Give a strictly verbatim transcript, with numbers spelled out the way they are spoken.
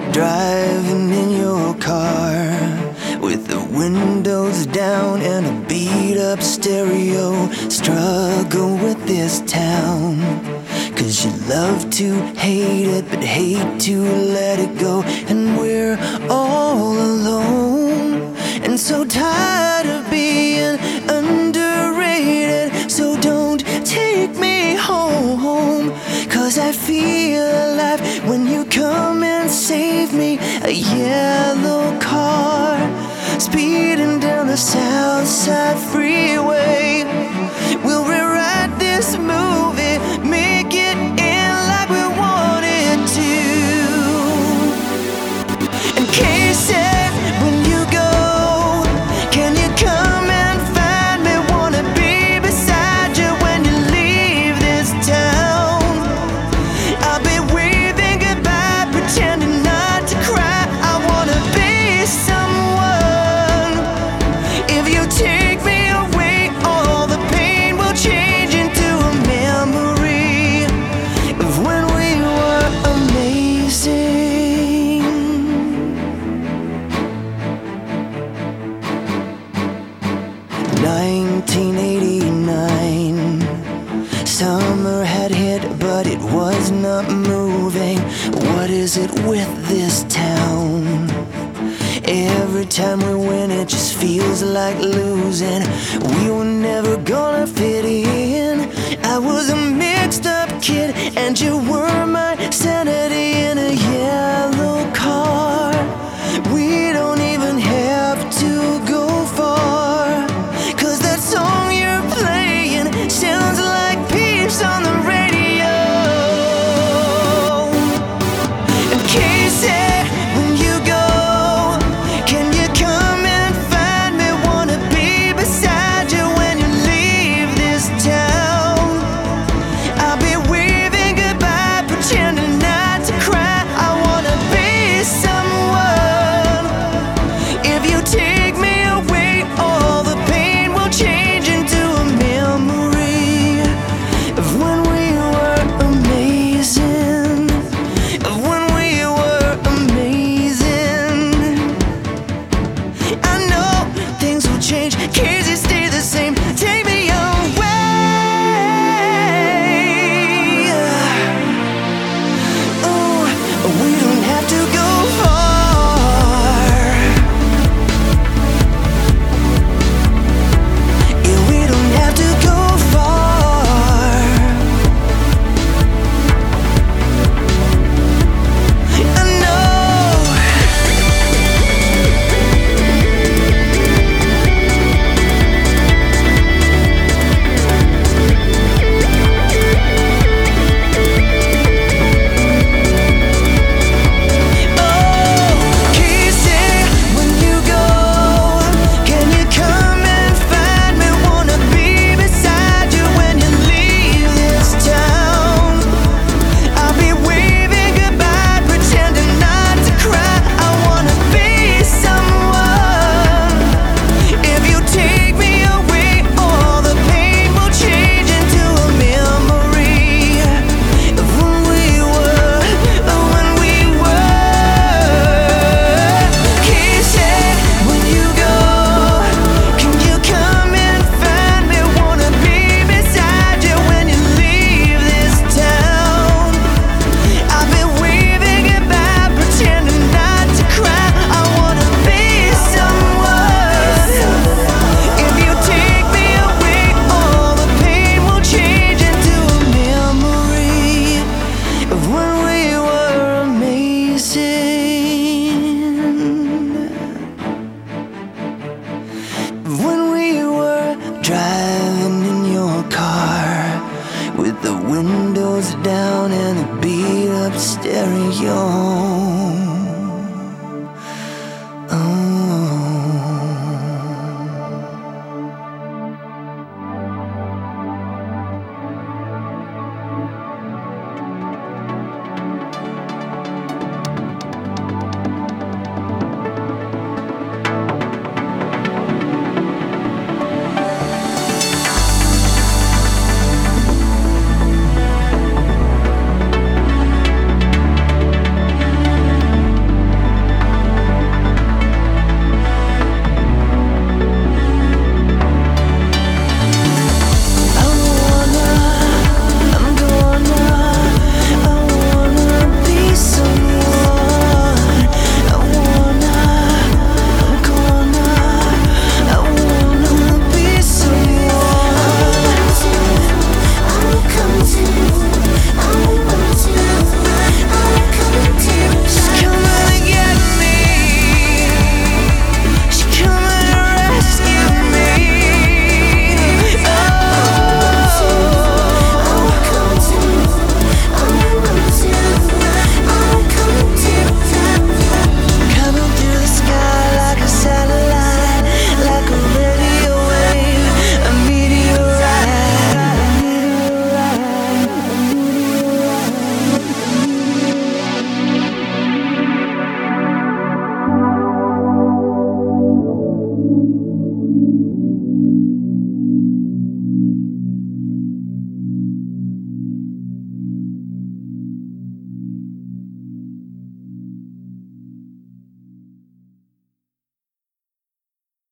Driving in your car with the windows down and a beat-up stereo. Struggle with this town, 'cause you love to hate it but hate to let it go. And we're all alone and so tired of being underrated. So don't take me home, 'cause I feel alive when you come and save me. A yellow car speeding down the South Side Freeway. We'll rewrite this movie, make it end like we wanted to. And Casey, when you go, can you come and find me? Wanna be beside you when you leave this town. I'll be waving goodbye, pretending not to cry. I wanna be someone. If you take me away, all the pain will change into a memory of when we were amazing. nineteen eighty-nine, summer had hit, but it was not moving. What is it with this town? Every time we win, it just feels like losing. We were never gonna fit in. I was a mixed up kid, and you were my sanity in a yellow car. We don't even have to go far, 'cause that song you're playing sounds like peace on the radio. And Casey, when you go, can you come and find me? Wanna be beside you when you leave this town. I'll be waving goodbye, pretending not to cry. I wanna be someone. If you take me away, all the pain will change into a memory of when we were amazing. Of when we were amazing. I know things will change, kids you stay the same. Take me away. Oh, we don't have to go far. Yeah, we don't have to go far. I know. Casey, when you go, can you come and find me? Wanna be beside you when you leave this town. I'll be waving goodbye, pretending not to cry. I wanna be someone. If you take me away, all the pain will change into a memory of when we were, of when we were. Casey, when you go, can you come and find me? Wanna be beside you when you leave this town. I've been waving goodbye, pretending not to cry. I wanna be someone. If you take me away, all the pain will change into a memory of when we were amazing. Of when we were driving in your car with the windows down and a beat-up stereo.